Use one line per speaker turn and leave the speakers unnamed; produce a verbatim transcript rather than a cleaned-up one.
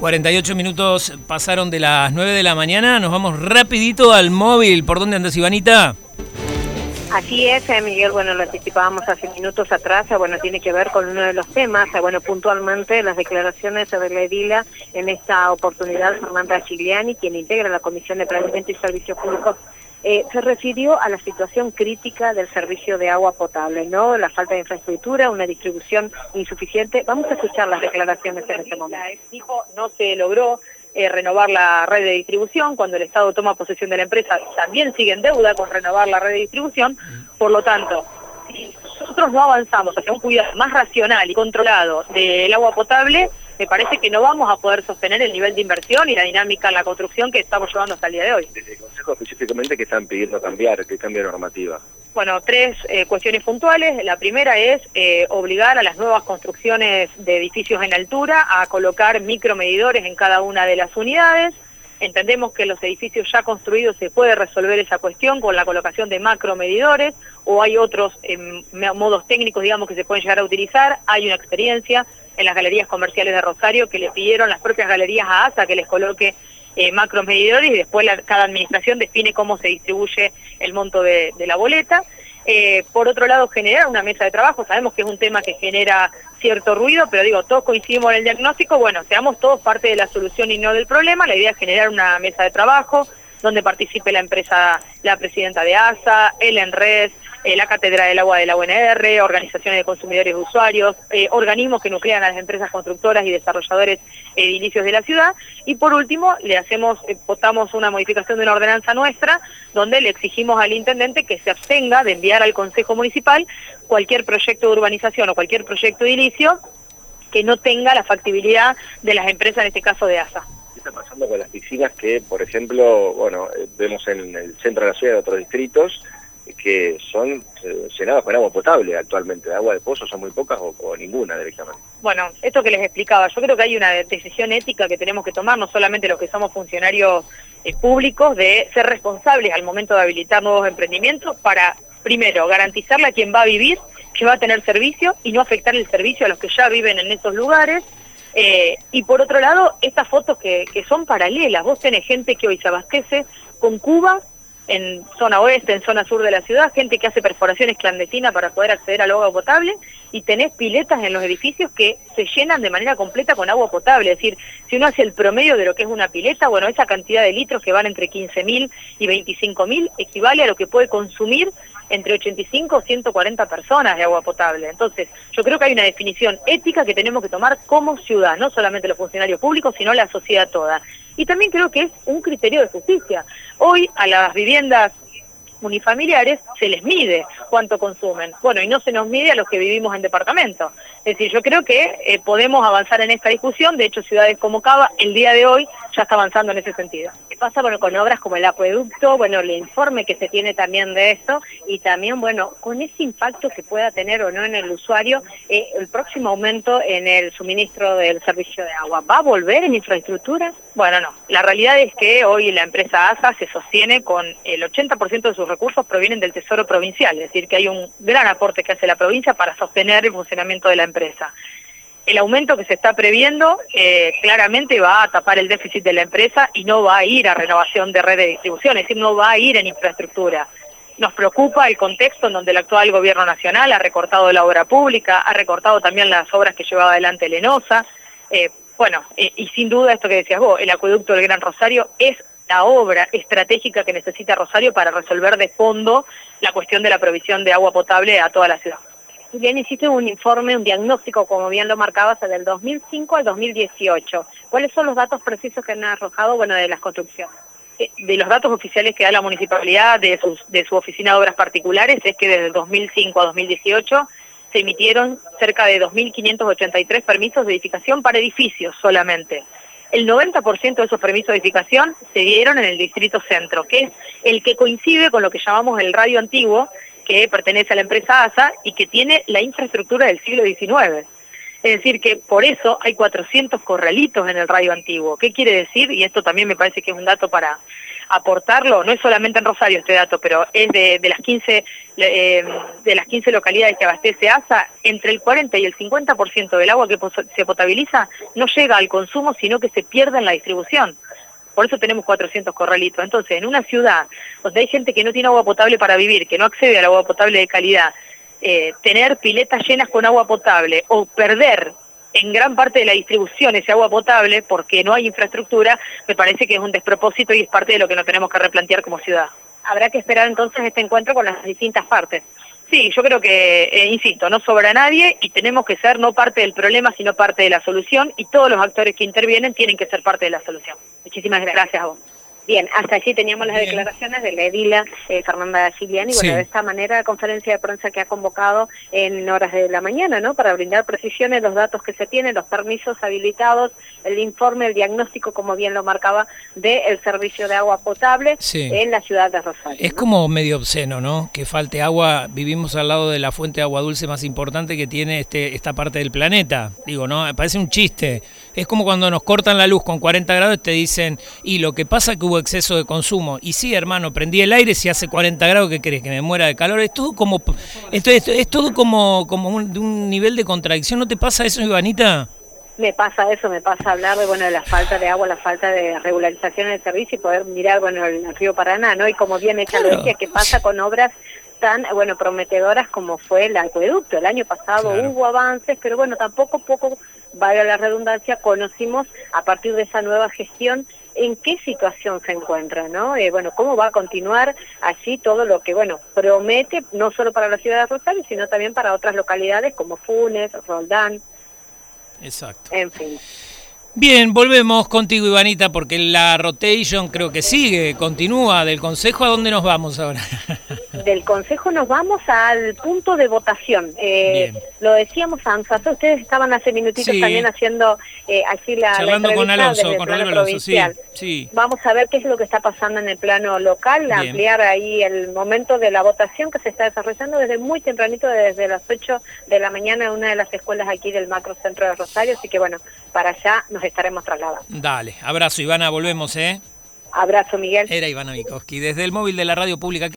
cuarenta y ocho minutos pasaron de las nueve de la mañana, nos vamos rapidito al móvil. ¿Por dónde andas, Ivanita?
Así es, eh, Miguel, bueno, lo anticipábamos hace minutos atrás, eh, bueno, tiene que ver con uno de los temas, eh, bueno, puntualmente las declaraciones de la edila en esta oportunidad, Fernanda Gigliani, quien integra la Comisión de Planeamiento y Servicios Públicos, eh, se refirió a la situación crítica del servicio de agua potable, ¿no? La falta de infraestructura, una distribución insuficiente. Vamos a escuchar las declaraciones en este momento. Dijo, no se logró Eh, renovar la red de distribución, cuando el Estado toma posesión de la empresa también sigue en deuda con renovar la red de distribución, por lo tanto, si nosotros no avanzamos hacia un cuidado más racional y controlado del agua potable, me parece que no vamos a poder sostener el nivel de inversión y la dinámica en la construcción que estamos llevando hasta el día de hoy.
Desde el Consejo específicamente, ¿qué están pidiendo cambiar? ¿Qué cambio de normativa?
Bueno, tres eh, cuestiones puntuales. La primera es eh, obligar a las nuevas construcciones de edificios en altura a colocar micromedidores en cada una de las unidades. Entendemos que en los edificios ya construidos se puede resolver esa cuestión con la colocación de macromedidores, o hay otros eh, modos técnicos, digamos, que se pueden llegar a utilizar. Hay una experiencia en las galerías comerciales de Rosario que le pidieron las propias galerías a ASA que les coloque Eh, macromedidores y después la, cada administración define cómo se distribuye el monto de, de la boleta. Eh, por otro lado, generar una mesa de trabajo, sabemos que es un tema que genera cierto ruido, pero digo, todos coincidimos en el diagnóstico, bueno, seamos todos parte de la solución y no del problema. La idea es generar una mesa de trabajo donde participe la empresa, la presidenta de ASA, el ENRES, eh, la Cátedra del Agua de la U N R, organizaciones de consumidores y usuarios, eh, organismos que nuclean a las empresas constructoras y desarrolladores edilicios de la ciudad, y por último le hacemos, eh, votamos una modificación de una ordenanza nuestra, donde le exigimos al intendente que se abstenga de enviar al Consejo Municipal cualquier proyecto de urbanización o cualquier proyecto edilicio que no tenga la factibilidad de las empresas, en este caso de ASA.
¿Qué está pasando con las piscinas que, por ejemplo, bueno, eh, vemos en el centro de la ciudad de otros distritos, que son eh, llenadas con agua potable actualmente? ¿De agua de pozo son muy pocas o, o ninguna directamente?
Bueno, esto que les explicaba, yo creo que hay una decisión ética que tenemos que tomar, no solamente los que somos funcionarios eh, públicos, de ser responsables al momento de habilitar nuevos emprendimientos para, primero, garantizarle a quien va a vivir que va a tener servicio y no afectar el servicio a los que ya viven en esos lugares. Eh, y por otro lado, estas fotos que, que son paralelas. Vos tenés gente que hoy se abastece con Cuba en zona oeste, en zona sur de la ciudad, gente que hace perforaciones clandestinas para poder acceder al agua potable, y tenés piletas en los edificios que se llenan de manera completa con agua potable. Es decir, si uno hace el promedio de lo que es una pileta, bueno, esa cantidad de litros que van entre quince mil y veinticinco mil equivale a lo que puede consumir entre ochenta y cinco o ciento cuarenta personas de agua potable. Entonces, yo creo que hay una definición ética que tenemos que tomar como ciudad, no solamente los funcionarios públicos, sino la sociedad toda. Y también creo que es un criterio de justicia. Hoy a las viviendas unifamiliares se les mide cuánto consumen. Bueno, y no se nos mide a los que vivimos en departamentos. Es decir, yo creo que eh, podemos avanzar en esta discusión. De hecho, ciudades como Cava, el día de hoy, ya está avanzando en ese sentido.
¿Qué pasa bueno, con obras como el acueducto? Bueno, el informe que se tiene también de esto, y también, bueno, con ese impacto que pueda tener o no en el usuario, eh, el próximo aumento en el suministro del servicio de agua. ¿Va a volver en infraestructura?
Bueno, no. La realidad es que hoy la empresa ASA se sostiene con el ochenta por ciento de sus recursos provienen del Tesoro Provincial, es decir, que hay un gran aporte que hace la provincia para sostener el funcionamiento de la empresa. El aumento que se está previendo eh, claramente va a tapar el déficit de la empresa y no va a ir a renovación de red de distribución, es decir, no va a ir en infraestructura. Nos preocupa el contexto en donde el actual gobierno nacional ha recortado la obra pública, ha recortado también las obras que llevaba adelante el ENOSA. Eh, bueno, eh, y sin duda esto que decías vos, el acueducto del Gran Rosario es la obra estratégica que necesita Rosario para resolver de fondo la cuestión de la provisión de agua potable a toda la ciudad.
Bien, hiciste un informe, un diagnóstico, como bien lo marcabas, del dos mil cinco al dos mil dieciocho. ¿Cuáles son los datos precisos que han arrojado, bueno, de las construcciones?
De los datos oficiales que da la municipalidad de, sus, de su oficina de obras particulares es que desde el dos mil cinco a dos mil dieciocho se emitieron cerca de dos mil quinientos ochenta y tres permisos de edificación para edificios solamente. El noventa por ciento de esos permisos de edificación se dieron en el Distrito Centro, que es el que coincide con lo que llamamos el radio antiguo, que pertenece a la empresa ASA y que tiene la infraestructura del siglo diecinueve. Es decir, que por eso hay cuatrocientos corralitos en el radio antiguo. ¿Qué quiere decir? Y esto también me parece que es un dato para aportarlo, no es solamente en Rosario este dato, pero es de, de las quince eh, de las quince localidades que abastece ASA, entre el cuarenta y el cincuenta por ciento del agua que se potabiliza no llega al consumo, sino que se pierde en la distribución. Por eso tenemos cuatrocientos corralitos. Entonces, en una ciudad donde hay gente que no tiene agua potable para vivir, que no accede al agua potable de calidad, eh, tener piletas llenas con agua potable o perder en gran parte de la distribución ese agua potable porque no hay infraestructura, me parece que es un despropósito y es parte de lo que nos tenemos que replantear como ciudad.
Habrá que esperar entonces este encuentro con las distintas partes.
Sí, yo creo que, eh, insisto, no sobra nadie y tenemos que ser no parte del problema, sino parte de la solución, y todos los actores que intervienen tienen que ser parte de la solución.
Muchísimas gracias.
Gracias a vos.
Bien, hasta allí teníamos las
Bien.
declaraciones de la edila eh, Fernanda Gigliani, y bueno,
Sí.
de esta manera la conferencia de prensa que ha convocado en horas de la mañana, ¿no? Para brindar precisiones, los datos que se tienen, los permisos habilitados, el informe, el diagnóstico, como bien lo marcaba, del servicio de agua potable
Sí.
en la ciudad de Rosario.
Es
¿no?
como medio obsceno, ¿no? Que falte agua. Vivimos al lado de la fuente de agua dulce más importante que tiene este esta parte del planeta. Digo, ¿no? Me parece un chiste. Es como cuando nos cortan la luz con cuarenta grados y te dicen, y lo que pasa es que hubo exceso de consumo. Y sí, hermano, prendí el aire, si hace cuarenta grados, ¿qué crees? ¿Que me muera de calor? Es todo como esto, esto, es todo como, como un, de un nivel de contradicción. ¿No te pasa eso, Ivanita?
Me pasa eso, me pasa hablar de bueno de la falta de agua, la falta de regularización del servicio y poder mirar bueno el, el río Paraná, ¿no? Y como bien hecha
Claro.
lo decía, ¿qué pasa con obras tan bueno prometedoras como fue el acueducto? El año pasado
Claro.
hubo avances, pero bueno, tampoco poco, valga la redundancia, conocimos a partir de esa nueva gestión en qué situación se encuentra, ¿no? Eh, bueno, cómo va a continuar así todo lo que, bueno, promete, no solo para la ciudad de Rosario, sino también para otras localidades como Funes, Roldán,
Exacto.
en fin.
Bien, volvemos contigo, Ivanita, porque la rotation creo que sigue, continúa. Del Consejo, ¿a dónde nos vamos ahora?
Del Consejo nos vamos al punto de votación. Eh,
Bien.
lo decíamos a ANSASO, ustedes estaban hace minutitos
Sí.
también haciendo eh, así la, la
Charlando con
entrevista
Alonso,
desde el
con
plano
Rodrigo Alonso, sí,
provincial.
sí.
Vamos a ver qué es lo que está pasando en el plano local,
Bien.
ampliar ahí el momento de la votación que se está desarrollando desde muy tempranito, desde las ocho de la mañana en una de las escuelas aquí del macrocentro de Rosario, así que bueno, para allá nos estaremos trasladando.
Dale, abrazo, Ivana, volvemos, ¿eh?
Abrazo, Miguel.
Era Ivana Mikoski, desde el móvil de la radio pública.